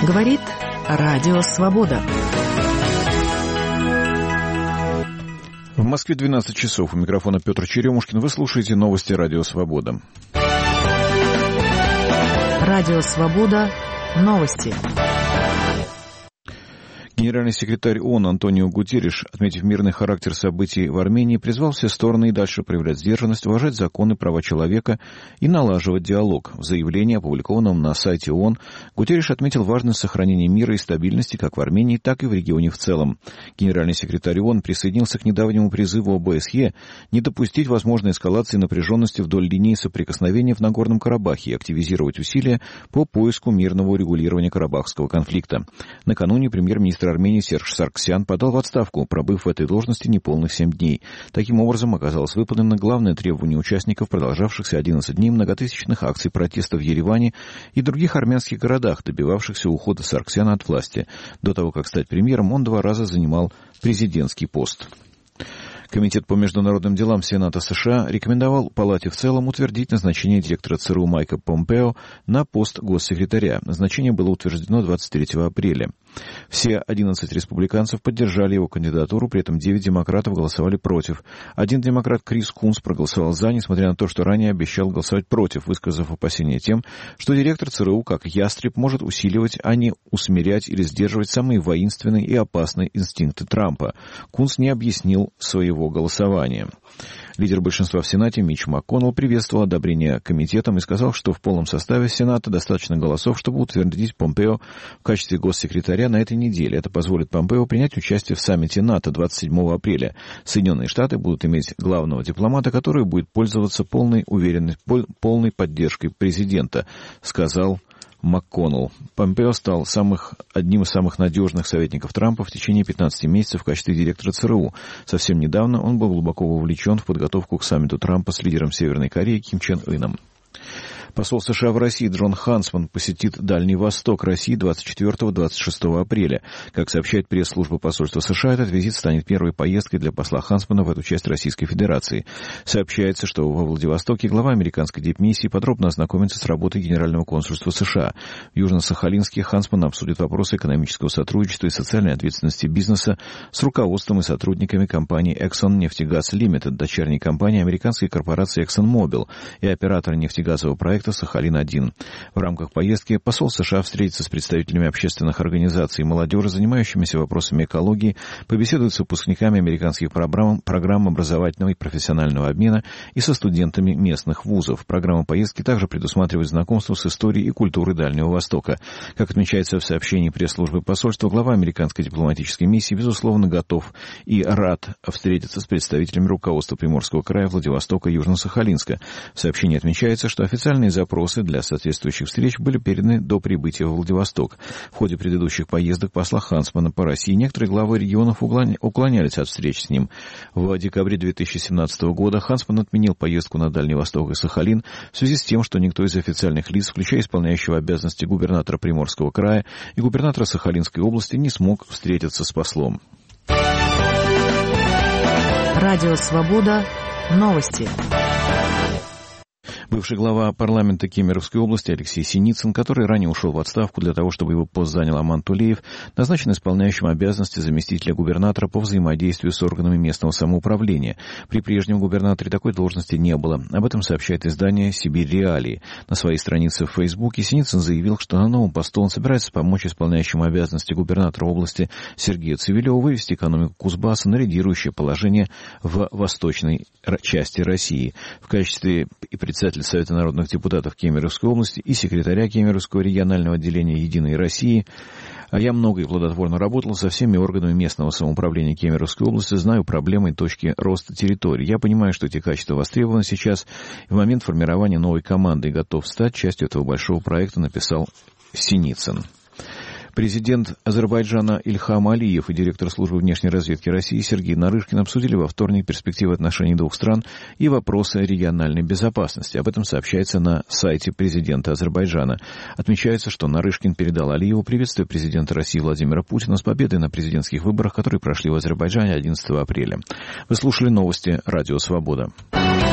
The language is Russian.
Говорит Радио Свобода. В Москве 12 часов. У микрофона Петр Черемушкин. Вы слушаете новости Радио Свобода. Радио Свобода. Новости. Генеральный секретарь ООН Антонио Гутерриш, отметив мирный характер событий в Армении, призвал все стороны и дальше проявлять сдержанность, уважать законы, права человека и налаживать диалог. В заявлении, опубликованном на сайте ООН, Гутерриш отметил важность сохранения мира и стабильности как в Армении, так и в регионе в целом. Генеральный секретарь ООН присоединился к недавнему призыву ОБСЕ не допустить возможной эскалации напряженности вдоль линии соприкосновения в Нагорном Карабахе и активизировать усилия по поиску мирного урегулирования карабахского конфликта. Накануне премьер-министр Армении Серж Саргсян подал в отставку, пробыв в этой должности неполных 7 дней. Таким образом, оказалось выполнено главное требование участников продолжавшихся 11 дней многотысячных акций протеста в Ереване и других армянских городах, добивавшихся ухода Саргсяна от власти. До того, как стать премьером, он 2 раза занимал президентский пост. Комитет по международным делам Сената США рекомендовал Палате в целом утвердить назначение директора ЦРУ Майка Помпео на пост госсекретаря. Назначение было утверждено 23 апреля. Все 11 республиканцев поддержали его кандидатуру, при этом 9 демократов голосовали против. Один демократ Крис Кунс проголосовал за, несмотря на то, что ранее обещал голосовать против, высказав опасения тем, что директор ЦРУ, как ястреб, может усиливать, а не усмирять или сдерживать самые воинственные и опасные инстинкты Трампа. Кунс не объяснил своего голосования. Лидер большинства в Сенате Митч МакКоннелл приветствовал одобрение комитетом и сказал, что в полном составе Сената достаточно голосов, чтобы утвердить Помпео в качестве госсекретаря на этой неделе. Это позволит Помпео принять участие в саммите НАТО 27 апреля. Соединенные Штаты будут иметь главного дипломата, который будет пользоваться полной поддержкой президента, сказал МакКоннелл. Помпео стал одним из самых надежных советников Трампа в течение 15 месяцев в качестве директора ЦРУ. Совсем недавно он был глубоко вовлечен в подготовку к саммиту Трампа с лидером Северной Кореи Ким Чен Ыном. Посол США в России Джон Хансман посетит Дальний Восток России 24-26 апреля. Как сообщает пресс-служба посольства США, этот визит станет первой поездкой для посла Хансмана в эту часть Российской Федерации. Сообщается, что во Владивостоке глава американской дипмиссии подробно ознакомится с работой Генерального консульства США. В Южно-Сахалинске Хансман обсудит вопросы экономического сотрудничества и социальной ответственности бизнеса с руководством и сотрудниками компании Exxon Нефтегаз Limited, дочерней компании американской корпорации ExxonMobil и оператора нефтегазового проекта «Сахалин-1». В рамках поездки посол США встретится с представителями общественных организаций и молодежи, занимающимися вопросами экологии, побеседует с выпускниками американских программ образовательного и профессионального обмена и со студентами местных вузов. Программа поездки также предусматривает знакомство с историей и культурой Дальнего Востока. Как отмечается в сообщении пресс-службы посольства, глава американской дипломатической миссии, безусловно, готов и рад встретиться с представителями руководства Приморского края, Владивостока и Южно-Сахалинска. В сообщении отмечается, что официальные запросы для соответствующих встреч были переданы до прибытия в Владивосток. В ходе предыдущих поездок посла Хансмана по России некоторые главы регионов уклонялись от встреч с ним. В декабре 2017 года Хансман отменил поездку на Дальний Восток и Сахалин в связи с тем, что никто из официальных лиц, включая исполняющего обязанности губернатора Приморского края и губернатора Сахалинской области, не смог встретиться с послом. Радио Свобода. Новости. Бывший глава парламента Кемеровской области Алексей Синицын, который ранее ушел в отставку для того, чтобы его пост занял Аман Тулеев, назначен исполняющим обязанности заместителя губернатора по взаимодействию с органами местного самоуправления. При прежнем губернаторе такой должности не было. Об этом сообщает издание «Сибирь Реалии». На своей странице в Фейсбуке Синицын заявил, что на новом посту он собирается помочь исполняющему обязанности губернатора области Сергею Цивилеву вывести экономику Кузбасса на лидирующее положение в восточной части России. В качестве и председателя Совета народных депутатов Кемеровской области и секретаря Кемеровского регионального отделения «Единой России». А я много и плодотворно работал со всеми органами местного самоуправления Кемеровской области, знаю проблемы и точки роста территории. Я понимаю, что эти качества востребованы сейчас, и в момент формирования новой команды и готов стать частью этого большого проекта, написал Синицын. Президент Азербайджана Ильхам Алиев и директор службы внешней разведки России Сергей Нарышкин обсудили во вторник перспективы отношений двух стран и вопросы региональной безопасности. Об этом сообщается на сайте президента Азербайджана. Отмечается, что Нарышкин передал Алиеву приветствие президента России Владимира Путина с победой на президентских выборах, которые прошли в Азербайджане 11 апреля. Вы слушали новости «Радио Свобода».